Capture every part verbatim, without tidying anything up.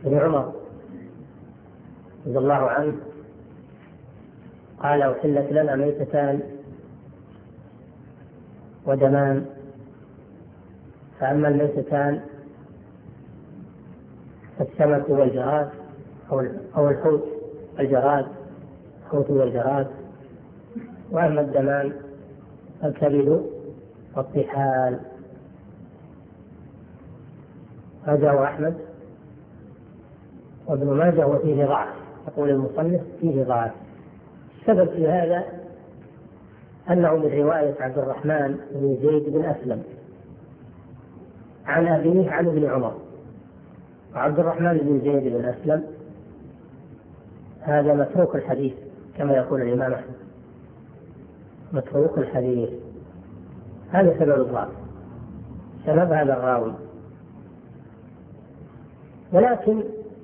بن عمر رضي الله عنه قال: أحلت لنا ميتتان ودمان، فأما الميتتان فالسمك والجراد أو الحوت الجراد الحوت والجراد، وأما الدمان الكبد والطحال. هذا هو أحمد وابن ماجه وفيه ضعف، يقول المصنف فيه ضعف. السبب في هذا أنه من رواية عبد الرحمن بن زيد بن أسلم عن أبيه عن ابن عمر، وعبد الرحمن بن زيد بن أسلم هذا متروك الحديث كما يقول الإمام أحمد، متروك الحديث. هذا سبب الضعف، سبب هذا الراوي. ولكن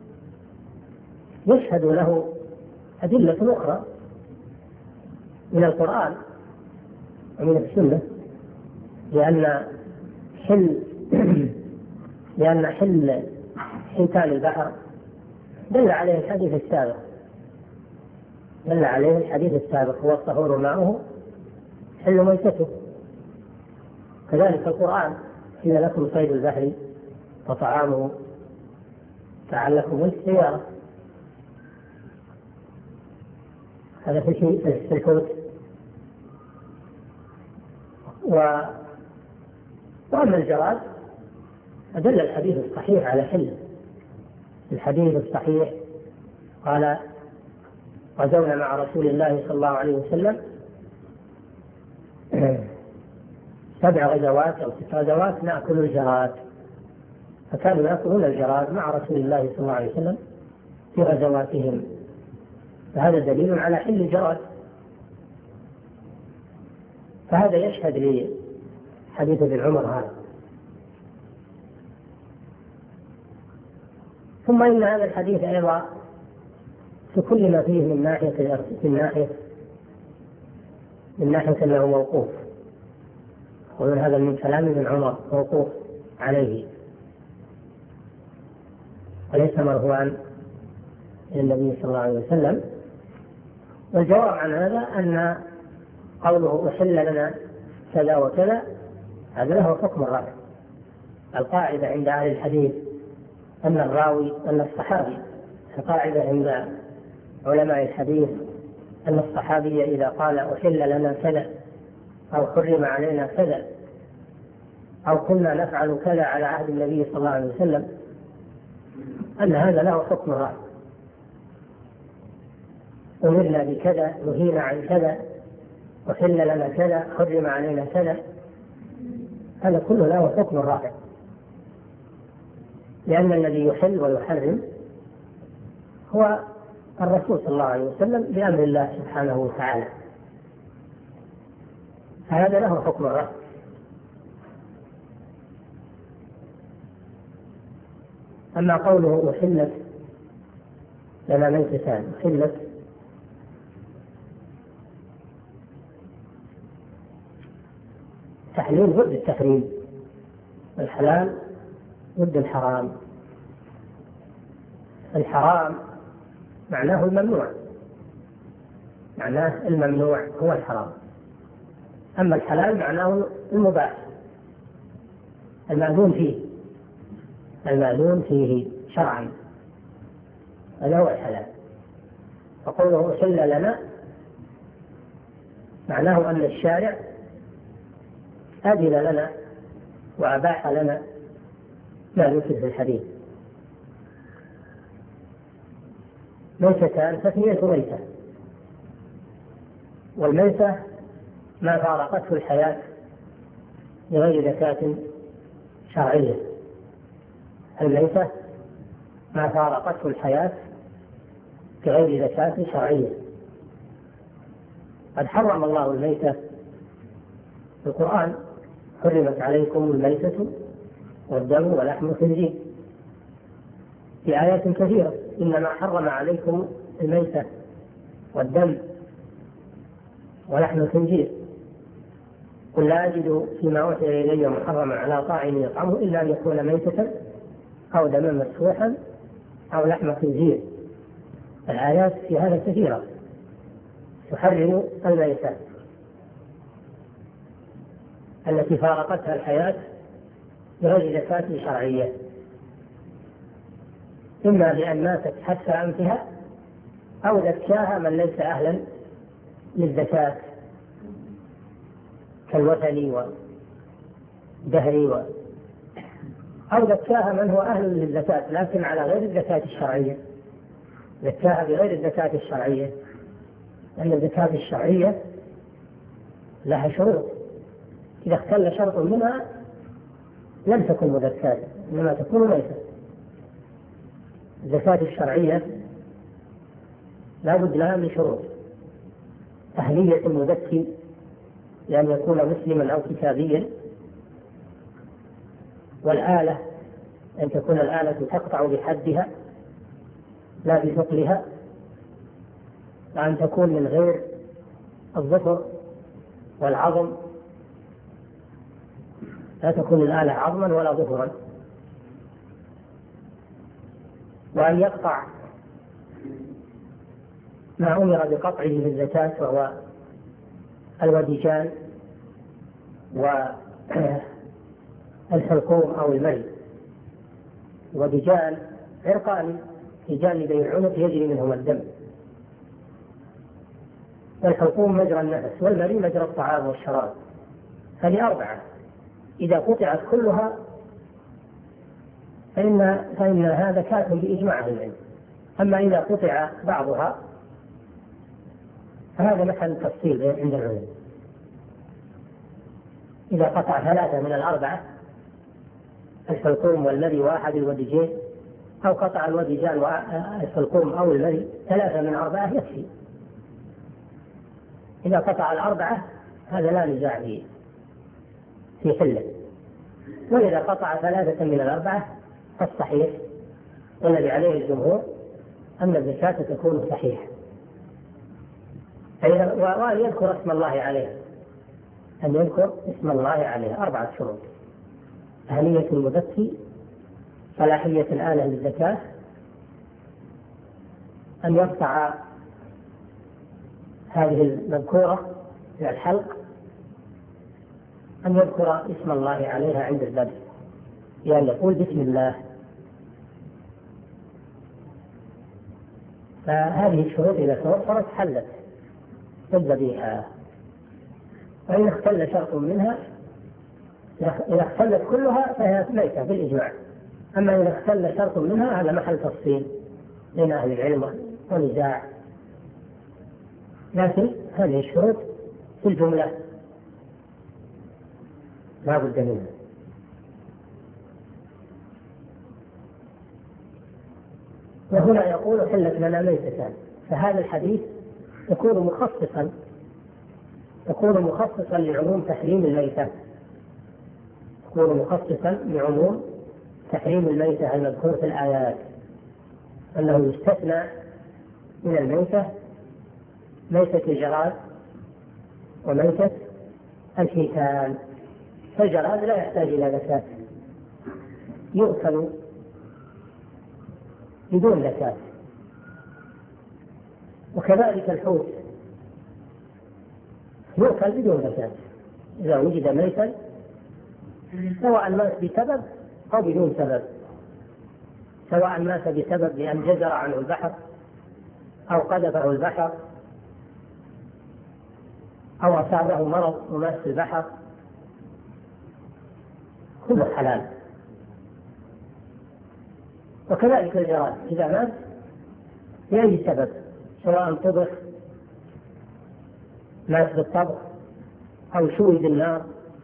يشهد له أدلة أخرى من القرآن ومن السنة، لأن حل لأن حل حيتان البحر دل عليه الحديث السابق دل عليه الحديث السابق هو الطهور ماؤه حل ميتته. كذلك القرآن: حل لكم صيد البحر وطعامه تعلكم السيارة. هذا في شيء في الحوت. و... وأما الجراد أدل الحديث الصحيح على حل. الحديث الصحيح قال: غزونا مع رسول الله صلى الله عليه وسلم سبع غزوات أو ست غزوات نأكل الجراد، فكانوا يأكلون الجراد مع رسول الله صلى الله عليه وسلم في غزواتهم، فهذا دليل على حل الجراد. فهذا يشهد لحديث ابن عمر هذا. ثم إن هذا الحديث أيضا في كل ما فيه من ناحية من ناحية من ناحية أنه موقوف، ومن هذا من كلام ابن عمر موقوف عليه وليس مرفوعا إلى النبي صلى الله عليه وسلم. والجواب عن هذا أن قوله أحل لنا كذا وكذا هذا له حكم الرفع. القاعدة عند أهل الحديث أن الراوي أن الصحابي القاعدة عند علماء الحديث أن الصحابي إذا قال أحل لنا كذا أو حرم علينا كذا أو كنا نفعل كذا على عهد النبي صلى الله عليه وسلم أن هذا له حكم الرفع. أمرنا بكذا، نهينا عن كذا، أحل لنا كذا، حرم علينا كذا، هذا كله له حكم الرافع، لأن الذي يحل ويحرم هو الرسول صلى الله عليه وسلم بأمر الله سبحانه وتعالى، فهذا له حكم الرافع. أما قوله أحلت لنا ميتتان، أحلت تحليل ضد التحريم، الحلال ضد الحرام. الحرام معناه الممنوع، معناه الممنوع هو الحرام، أما الحلال معناه المباح المأذون فيه المأذون فيه شرعا، هذا هو الحلال. فقوله أحل لنا معناه أن الشارع أذن لنا وأباح لنا ما ذكر في الحديث. ميتتان تسمية ميتة، والميتة ما فارقته الحياة بغير زكاة شرعية. الميتة ما فارقته الحياة بغير زكاة شرعية. قد حرم الله الميتة في القرآن: حرمت عليكم الميتة والدم ولحم الخنزير، في آيات كثيرة: إنما حرم عليكم الميتة والدم ولحم الخنزير، قل لا أجد فيما أوحي إلي محرما على طاعم يطعمه إلا أن يكون ميتة أو دما مسفوحا أو لحم خنزير. الآيات في هذا كثيرة تحرم الميتات التي فارقتها الحياة بغير زكاة شرعية، إما لأن ماتت حتى أنفها أو زكاها من ليس أهلا للزكاة كالوثني ودهري و... أو زكاها من هو أهل للزكاة لكن على غير الزكاة الشرعية، زكاها بغير الزكاة الشرعية، لأن الزكاة الشرعية لها شروط، إذا اختل شرط منها لم تكن مزكاة إنما تكون ميتة. الزكاة الشرعية لا بد لها من شروط: أهلية المزكي لأن يكون مسلما أو كتابيا، والآلة أن تكون الآلة تقطع بحدها لا بثقلها، وأن تكون من غير الظفر والعظم، لا تكون الآلة عظما ولا ظفرا، وأن يقطع ما أمر بقطعه بالزكاة وهو الوديجان والحلقوم أو المري. الوديجان عرقان في جانب العنق يجري منهما الدم، والحلقوم مجرى النفس، والمري مجرى الطعام والشراب. هذه أربعة إذا قطعت كلها فإن, فإن هذا كافٍ بإجماع أهل العلم. أما إذا قطع بعضها فهذا محل تفصيل عند العلماء. إذا قطع ثلاثة من الأربعة الحلقوم والمري وأحد الوديجين، أو قطع الوديجان والحلقوم أو المري ثلاثة من أربعة يكفي. إذا قطع الأربعة هذا لا نزاع فيه في حله، وإذا قطع ثلاثة من الأربعة فالصحيح والذي عليه الجمهور أن الزكاة تكون صحيحة، وأن يذكر اسم الله عليها، أن يذكر اسم الله عليها. أربعة شروط: أهلية المزكي، صلاحية الآلة للزكاة، أن يقطع هذه المذكورة في الحلق، أن يذكر اسم الله عليها عند الذبح، يعني يقول بسم الله. فهذه الشروط إذا توفرت حلت الذبيحة. وإن اختل شرط منها، إذا اختلت كلها فهي ميتة بالإجماع. أما إذا اختل شرط منها هذا محل تفصيل بين أهل العلم ونزاع، لكن هذه الشروط في الجملة لا بد منها. وهنا يقول حلت لنا ميتتان، فهذا الحديث يكون مخصصا يكون مخصصا لعموم تحريم الميتة، يكون مخصصا لعموم تحريم الميتة المذكور في الآيات، أنه يستثنى من الميتة ميتة الجراد وميتة الحيتان. فالجراد لا يحتاج إلى زكاة، يؤكل بدون زكاة، وكذلك الحوت يؤكل بدون زكاة إذا وجد ميتا، سواء مات بسبب أو بدون سبب، سواء مات بسبب لأن جزر عنه البحر أو قذفه البحر أو أصابه مرض ومات في البحر، كله حلال. وكذلك الجراد إذا مات بأي سبب، سواء طبخ مات بالطبخ أو شوي بالنار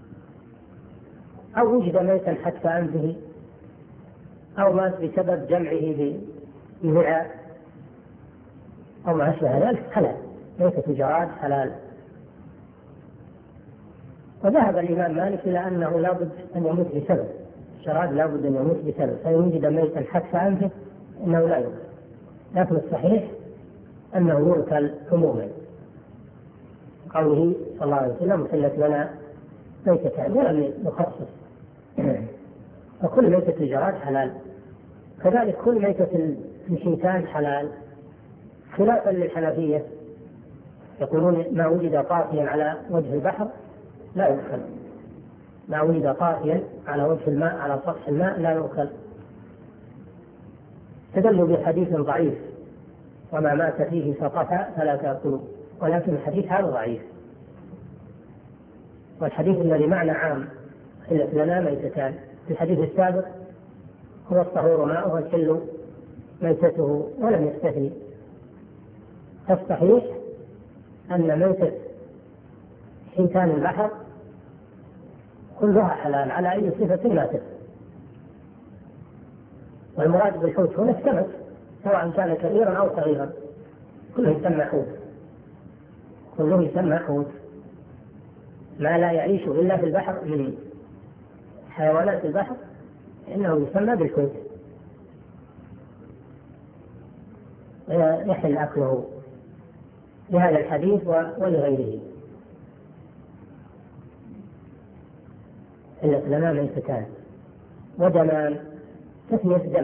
أو وجد ميتا حتى أنفه أو مات بسبب جمعه بالوعاء أو ما أشبه ذلك حلال، ميتة الجراد حلال. وذهب الإمام مالك إلى أنه لا بد أن يموت بسبب، الجراد لا بد أن يموت بسبب، فإن وجد ميتا حتى أنفه إنه لا يؤكل، لكن الصحيح أنه يؤكل عموما، قوله صلى الله عليه وسلم حلت لنا ميتتان، ولم يخصص، فكل ميتة الجراد حلال. كذلك كل ميتة الحيتان حلال، خلافا للحنفية يقولون ما وجد طافيا على وجه البحر لا يؤكل، ما وجد طافيا على وجه الماء على سطح الماء لا يؤكل، تدلوا بحديث ضعيف وما مات فيه سقط فلا تأكلوا، ولكن الحديث هذا ضعيف. والحديث الذي معنى عام حلت لنا ميتتان، في الحديث السابق هو الطهور ماؤه والحل ميتته ولم يستثني. فالصحيح أن ميتة حيتان البحر كلها حلال على أي صفة ماتت. والمراد بالحوت هنا السمك سواء كان كبيرا أو صغيرا كله يسمى حوت، كله يسمى حوت، ما لا يعيش إلا في البحر من حيوانات البحر إنه يسمى بالحوت يحل أكله لهذا الحديث ولغيره. إلا لنا ميتتان ودمان، تسمية دم